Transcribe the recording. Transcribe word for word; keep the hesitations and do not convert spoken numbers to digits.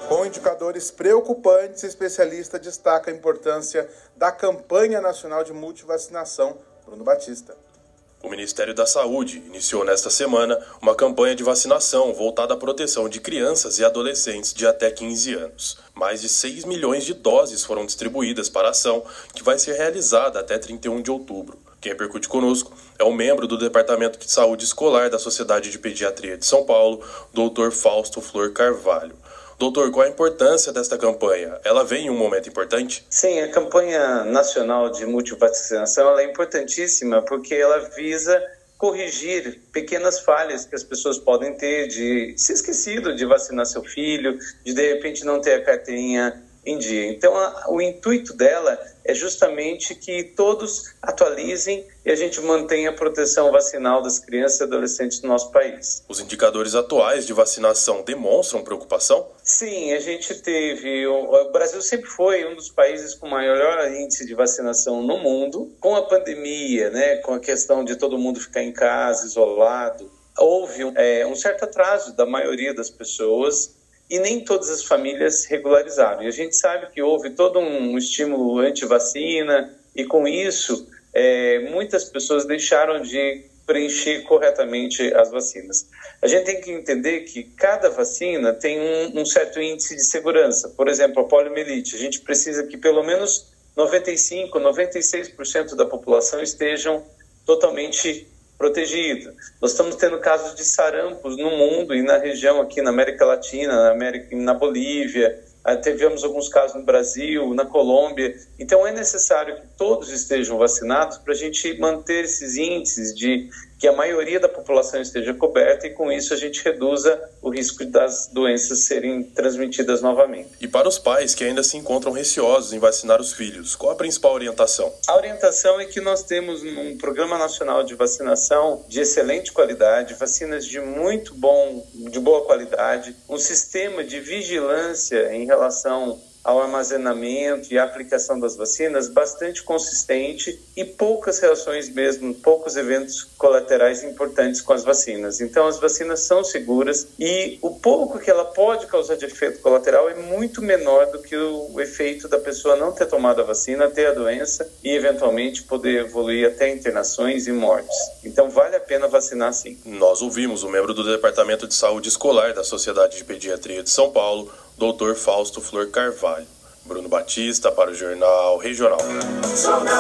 Com indicadores preocupantes, especialista destaca a importância da campanha nacional de multivacinação. Bruno Batista. O Ministério da Saúde iniciou nesta semana uma campanha de vacinação voltada à proteção de crianças e adolescentes de até quinze anos. Mais de seis milhões de doses foram distribuídas para a ação, que vai ser realizada até trinta e um de outubro. Quem repercute conosco é o membro do Departamento de Saúde Escolar da Sociedade de Pediatria de São Paulo, doutor Fausto Flor Carvalho. Doutor, qual a importância desta campanha? Ela vem em um momento importante? Sim, a campanha nacional de multivacinação ela é importantíssima porque ela visa corrigir pequenas falhas que as pessoas podem ter de se esquecido de vacinar seu filho, de de repente não ter a carteirinha em dia. Então, a, o intuito dela é justamente que todos atualizem e a gente mantenha a proteção vacinal das crianças e adolescentes do nosso país. Os indicadores atuais de vacinação demonstram preocupação? Sim, a gente teve... O, o Brasil sempre foi um dos países com maior índice de vacinação no mundo. Com a pandemia, né, com a questão de todo mundo ficar em casa, isolado, houve é, um certo atraso da maioria das pessoas e nem todas as famílias regularizaram. E a gente sabe que houve todo um estímulo anti-vacina e, com isso, é, muitas pessoas deixaram de preencher corretamente as vacinas. A gente tem que entender que cada vacina tem um, um certo índice de segurança. Por exemplo, a poliomielite. A gente precisa que pelo menos noventa e cinco por cento, noventa e seis por cento da população estejam totalmente protegida. Nós estamos tendo casos de sarampos no mundo e na região aqui na América Latina, na, América, na Bolívia, tivemos alguns casos no Brasil, na Colômbia. Então é necessário que todos estejam vacinados para a gente manter esses índices de que a maioria da população esteja coberta e com isso a gente reduza o risco das doenças serem transmitidas novamente. E para os pais que ainda se encontram receosos em vacinar os filhos, qual a principal orientação? A orientação é que nós temos um programa nacional de vacinação de excelente qualidade, vacinas de muito bom, de boa qualidade, um sistema de vigilância em relação ao armazenamento e à aplicação das vacinas bastante consistente e poucas reações mesmo, poucos eventos colaterais importantes com as vacinas. Então as vacinas são seguras e o pouco que ela pode causar de efeito colateral é muito menor do que o efeito da pessoa não ter tomado a vacina, ter a doença e eventualmente poder evoluir até internações e mortes. Então vale a pena vacinar sim. Nós ouvimos o membro do Departamento de Saúde Escolar da Sociedade de Pediatria de São Paulo, doutor Fausto Flor Carvalho. Bruno Batista para o Jornal Regional.